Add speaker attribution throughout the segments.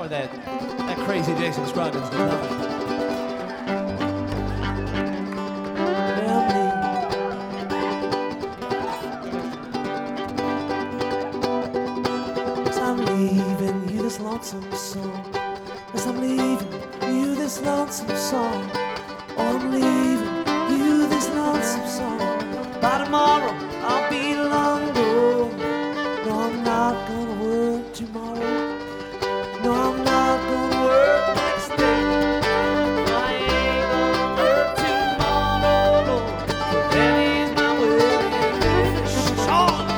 Speaker 1: of that crazy Jason Scroggins design.
Speaker 2: I'm leaving you this lonesome song. Yes, I'm leaving you this lonesome song. Oh, I'm leaving you this lonesome song. By tomorrow, I'll be long gone. No, I'm not gonna work tomorrow. No, I'm not gonna work next day. No, I ain't gonna work tomorrow, Lord. That is my will. Sean!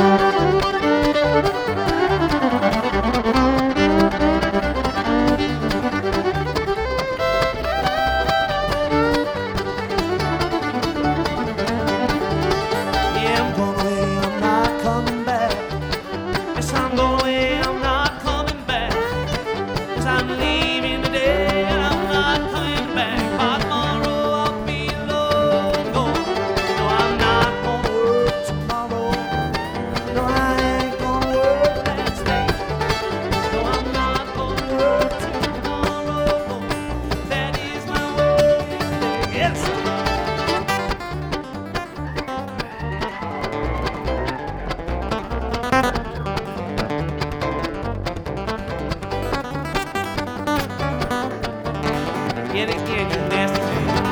Speaker 2: Get it, you nasty man.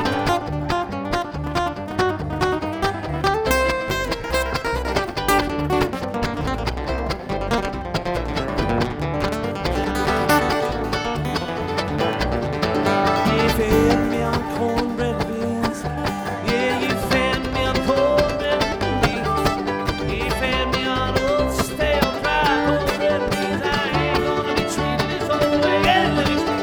Speaker 2: You fed me on cornbread and beans. Yeah, you fed me on cornbread and beans. You fed me on old stale dry cornbread and beans. I ain't gonna be treated this old way. Get it, Louis.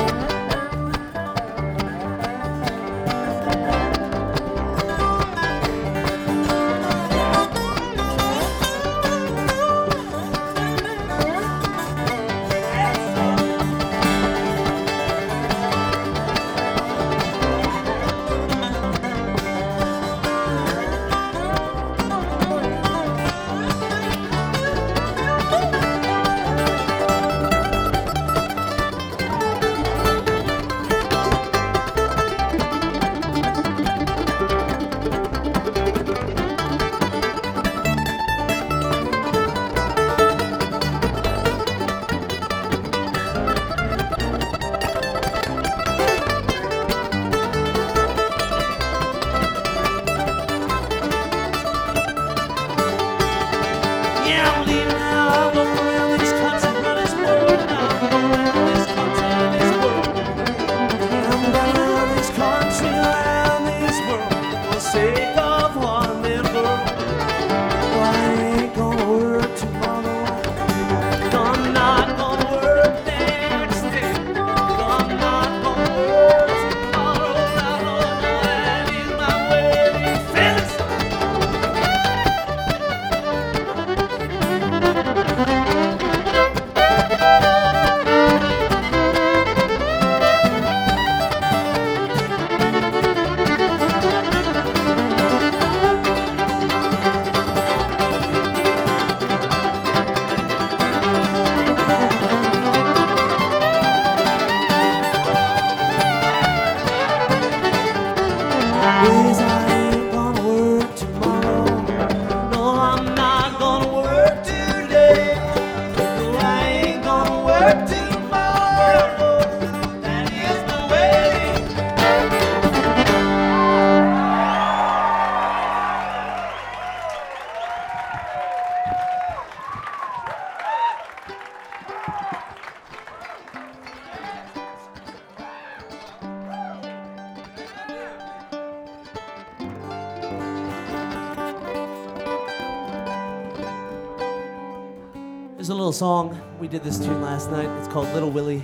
Speaker 2: There's a little song. We did this tune last night. It's called Little Willie.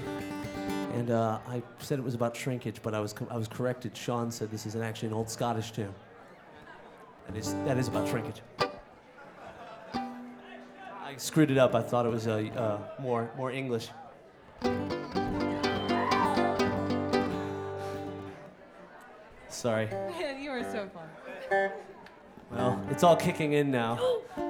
Speaker 2: And I said it was about shrinkage, but I was corrected. Sean said this is actually an old Scottish tune. That is about shrinkage. I screwed it up. I thought it was more English. Sorry.
Speaker 3: You were so fun.
Speaker 1: Well, it's all kicking in now.